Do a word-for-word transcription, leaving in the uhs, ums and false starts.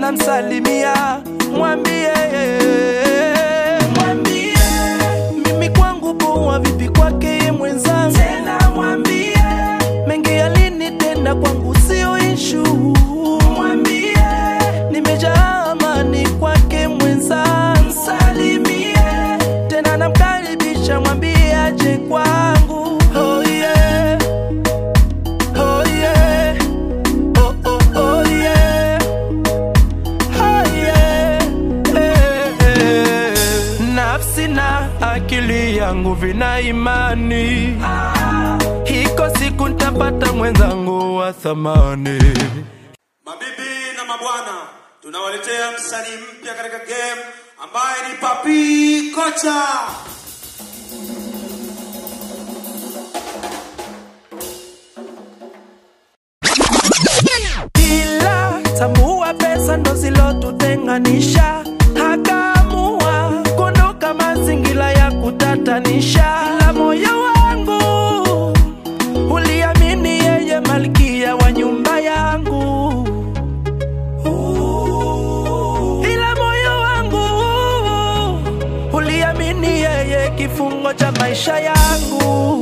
unamsalimia, mwambie mwambie mimi kwangu poa, vipi kwake mwenzangu, tena mwambie mengi yalinitenda kwangu sio issue, mwambie nimejaa amani kwake mwenzangu, salimie tena namkaribisha, mwambie aje kwangu. Oh yeah, oh yeah, oh oh oh yeah, oh yeah, eh, eh. Nafsi na akili yangu vina imani, hiko siku nitapata mwenzangu wa thamani. Mabibi na mabwana, tunawaletea msanii mpya katika game ambaye ni Papi Kocha. Ila tambua pesa ndo zilotutenganisha, hakamua kuondoka mazingira ya kutatanisha, ila moyo wangu uliamini yeye malkia wa nyumba yangu, ila moyo wangu uliamini yeye kifungo cha maisha yangu.